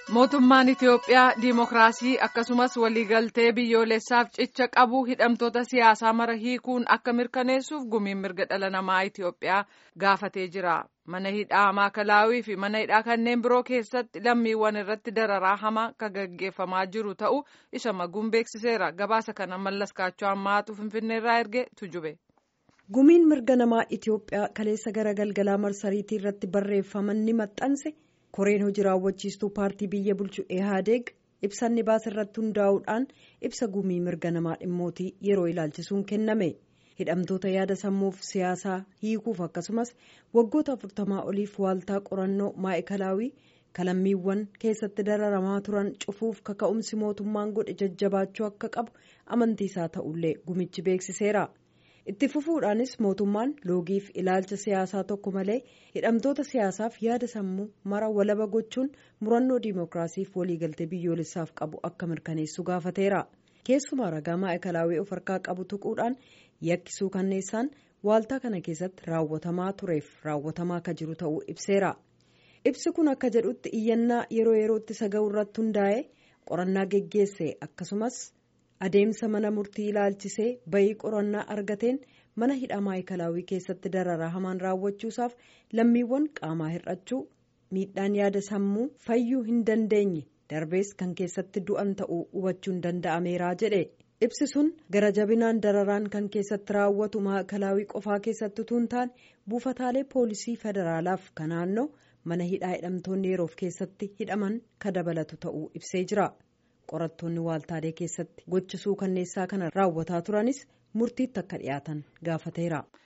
Mootummaan Itiyoophiyaa diimokiraasii akkasumas waliigaltee biyyoolessaaf cicha qabu hidhamtoota siyaasaa mara hiikuun akka mirkaneessuuf gumiin mirga dhala namaa Itiyoophiyaa gaafatee jira. Mana hidhaa Maakalaawii fi mana hidhaa kanneen biroo keessatti lammiiwwan irratti dararaa hamaa kan gaggeeffamaa jiru ta'uu isa maguun beeksiseera. Gabaasa kana Mallaskaachoo Ammaatu Finfinneerraa erge tujube. Gumiin mirga namaa Itiyoophiyaa kaleessa gara galgalaa marsariitii irratti barreeffaman ni maxxanse. Koreen hojii raawwachiistuu paartii biyya bulchu EHADEG ibsanni baase irratti hundaa'uudhaan ibsa gumii mirga namaa dhimmootii yeroo ilaalchisuun kenname. Hidhamtoota yaada sammuuf siyaasaa hiikuuf akkasumas waggoota 40 oliif waaltaa qorannoo Maakalaawii lammiiwwan keessatti dararamaa turan cufuuf kaka'umsi mootummaan godhe jajjabaachuu akka qabu amantiisaa ta'ullee gumichi beeksiseera. Itti fufuudhaanis mootummaan loogiif ilaalcha siyaasaa tokko malee hidhamtoota siyaasaaf yaada sammuu mara walaba gochuun murannoo diimokiraasiif waliigaltee biyyoolessaaf qabu akka mirkaneessu gaafateera. Keessumaa ragaa Maakalaawii of harkaa qabu tuquudhaan yakkisuu kanneessaan waaltaa kana keessatti raawwatamaa tureef raawwatamaa akka jiru ta'uu ibseera. Ibsi kun akka jedhutti iyyannaa yeroo yerootti saga'u irratti hundaa'ee qorannaa geggeesse akkasumas adeemsa mana murtii ilaalchisee bayii qorannaa argateen mana hidhaa Maakalaawii keessatti dararaa hamaan raawwachuusaaf lammiiwwan qaamaa hir'achuu miidhaan yaada sammuu fayyuu hin dandeenye darbees kan keessatti du'an ta'uu hubachuun danda'ameera jedhe. Ibsi sun gara jabinaan dararaan kan keessatti raawwatu Maakalaawii qofaa keessatti utuu hin taane buufataalee poolisii federaalaaf kan naannoo mana hidhaa hidhamtoonni yeroof keessatti hidhaman ka dabalatu ta'uu ibsee jira. Qorattoonni waaltaalee keessatti gochisuu kanneessaa kana raawwataa turanis murtiitti akka dhiyaatan gaafateera.